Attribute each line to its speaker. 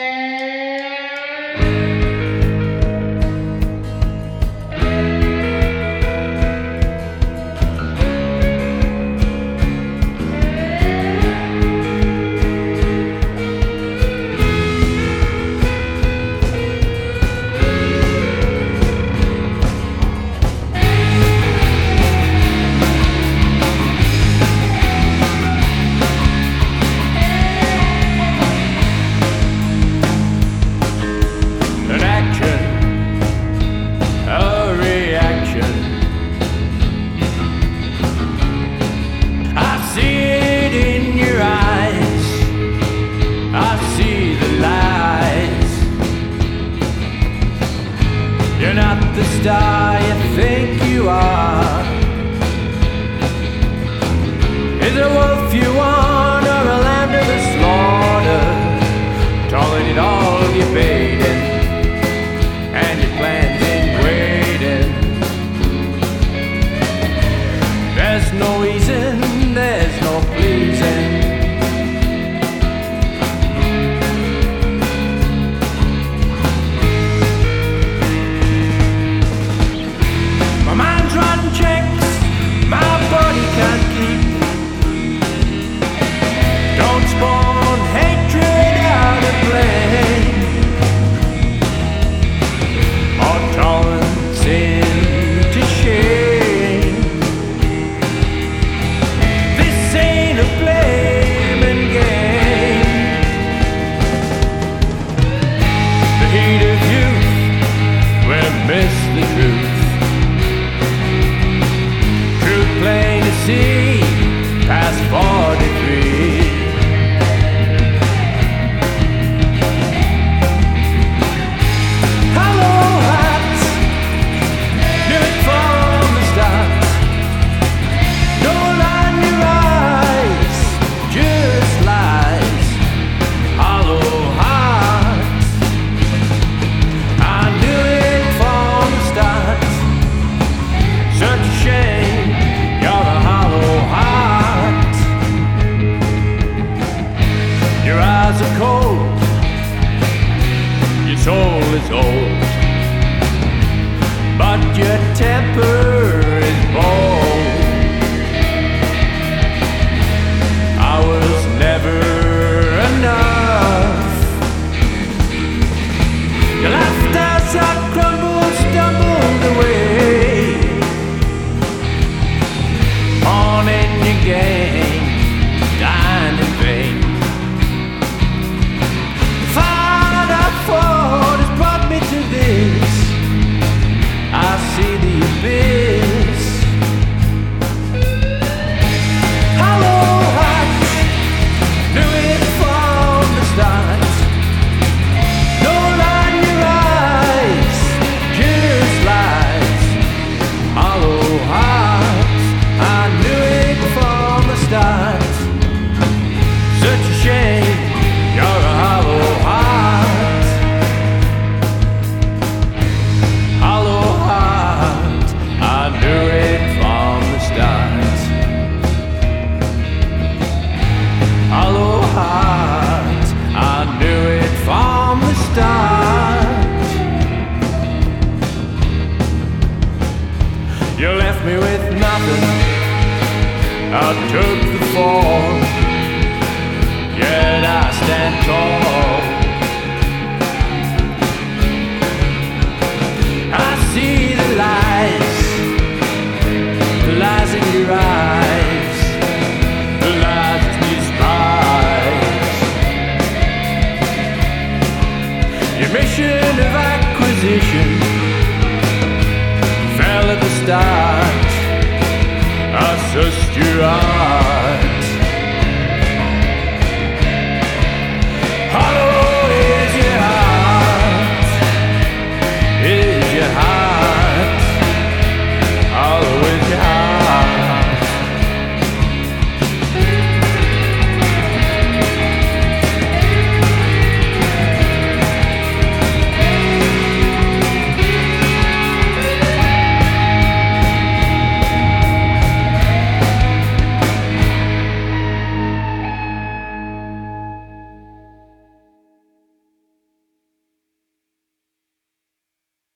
Speaker 1: You're not the star you think you are. Is it a wolf you want or a lamb to the slaughter? Calling it all you're baiting, and your plans in waiting. There's no easing, there's no pleasing. Miss the truth, truth plain to see, past 43. Hello, hat, knew it from the start. No line in your eyes, just lies. Hollow heart, I knew it. Such a shame, you're a hollow heart. Your eyes are cold, your soul is old, but your temper is bold. I was never enough. You laughed as I crumbled, stumbled away. Game, dying in vain. The fight I fought has brought me to this. I see the abyss. Hollow heart, knew it from the start. No light in your eyes, just lies. Hollow heart, I knew it from the start. Such a shame, you're a hollow heart. Hollow heart, I knew it from the start. Hollow heart, I knew it from the start. You left me with nothing, I took the fall, yet I stand tall. I see the lies in your eyes, the lies that despise. Your mission of acquisition fell at the start. I sussed your eyes.